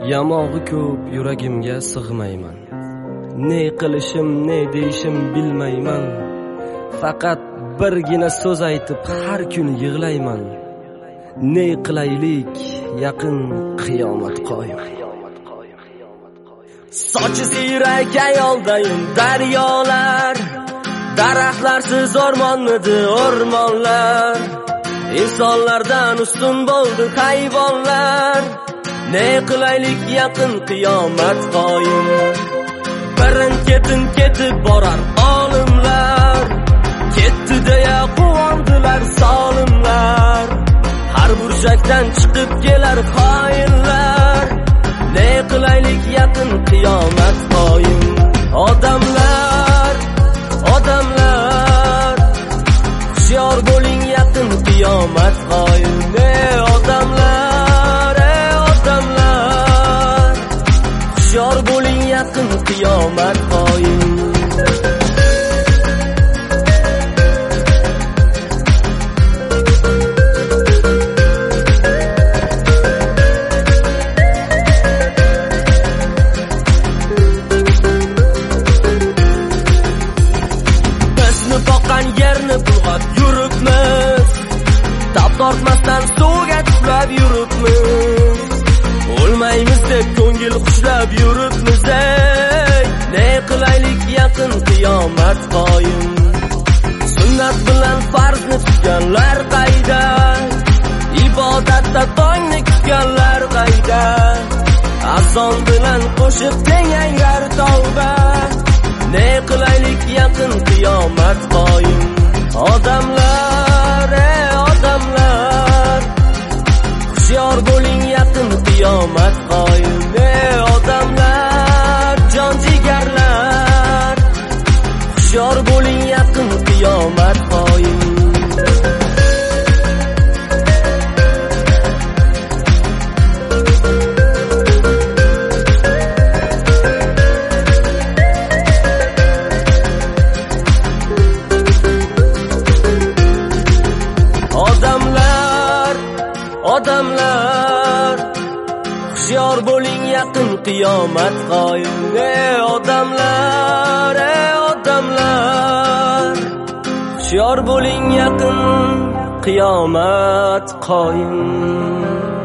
Yamog'i ko'p yuragimga sig'mayman. Ne qilishim, ne deyishim bilmayman. Faqat birgina so'z aytib har kun yig'layman. Ne qilaylik, yaqin qiyomat qoyim. Sochi siyrak ayoldayim daryolar, daraxtlarsiz o'rmonmidi o'rmonlar. İnsanlardan ustun bo'ldi hayvonlar. Ne qilaylik, yaqin qiyomat qoyim. Birin ketin ketib borar olimlar, ketdi deya quvondilar solimlar. Har burchakdan chiqib kelar xoinlar. Ne qilaylik, yaqin qiyomat qoyim. Odamlar, odamlar, hushyor bo'ling, yaqin qiyomat qoyim. Odamlar, odamlar, hushyor bo'ling, yaqin qiyomat qoyim. Yerni bulg'ab yuribmiz, tap tortmasdan suvga tushib yuribmiz. O'lmaymiz deb ko'ngil xushlab yuribmiz. Ne qilaylik, yaqin qiyomat qoyim. Sunnat bilan farzni tutganlar qayda? Ibodatda tongni kutganlar qayda? Azon bilan qo'shib tengaylar tavba. Ne qilaylik, yaqin qiyomat qoyim. Odamlar, odamlar, hushyor bo'ling, yaqin qiyomat qoyim. Odamlar, jon jigarlar, hushyor bo'ling, yaqin qiyomat qoyim. Odamlar, hushyor bo'ling, yaqin qiyomat qoyim. Odamlar, odamlar, hushyor bo'ling, yaqin qiyomat qoyim.